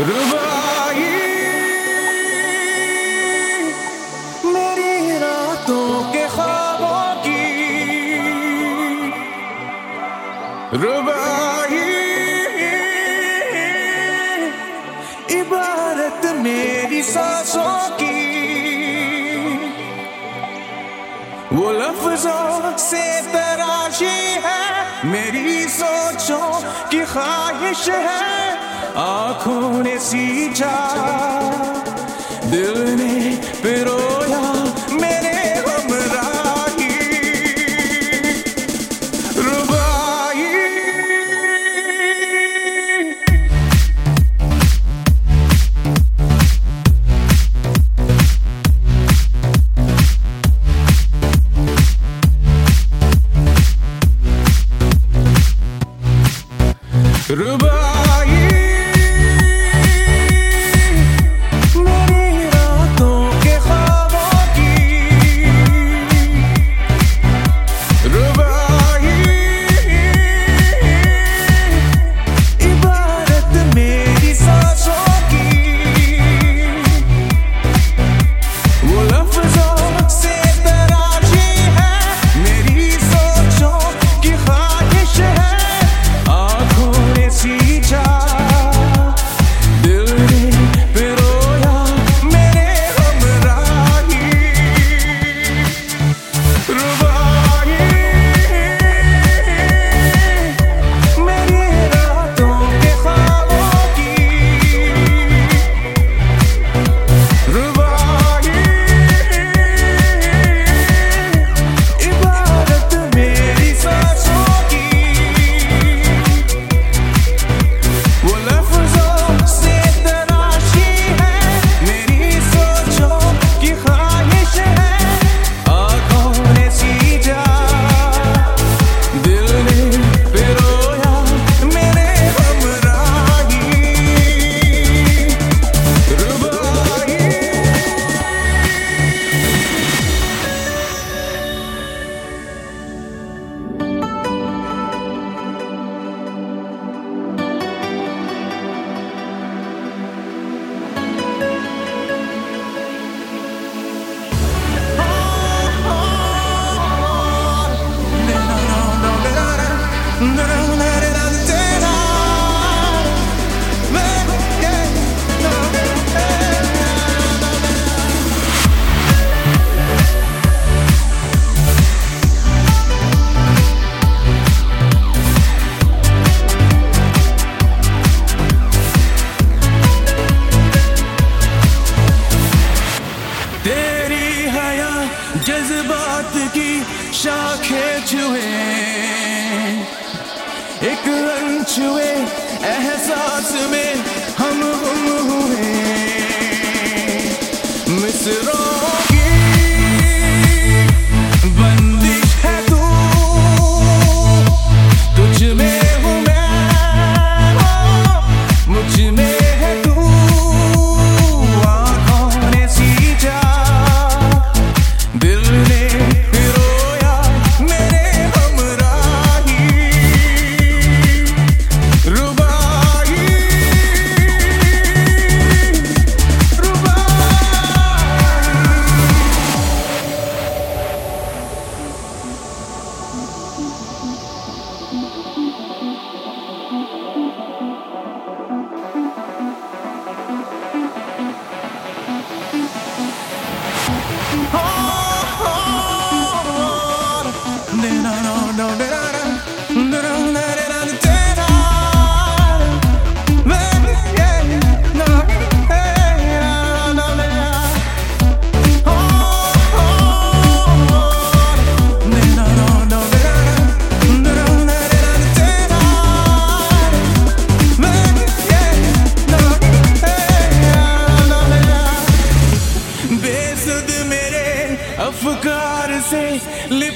रुबाई मेरी रातों के ख्वाबों की, रुबाई इबारत मेरी सांसों की, वो लफ्जों से तराशी है मेरी सोचों की ख्वाहिश है। आँखों ने सींचा, दिल ने पिरोया मेरे हमराही, रुबाई रुबाई मेरी रातों के ख्वाबों की, रुबाई इबारत मेरी सांसों की, वो लफ्जों से तराशी है मेरी सोचों की ख्वाहिश है। आँखों ने सींचा, दिल ने पिरोया मेरे हमराही, रुबाई मेरी रातों के ख्वाबों की, रुबाई इबारत मेरी सांसों की, वो लफ्जों से तराशी है मेरी सोचों की ख्वाहिश है। आँखों ने सींचा, दिल ने पिरोया मेरे हमराही, रुबाई तेरी हया जज्बात की शाखें छुए, एक अनछुए एहसास में हम गुम हुए, मिसरों की बंदिश है तू, तुझ में हूँ मैं, मुझ में है तू। आँखों ने सींचा, दिल ने पिरोया मेरे हमराही, रुबाई रुबाई बेसुध मेरे अफकार से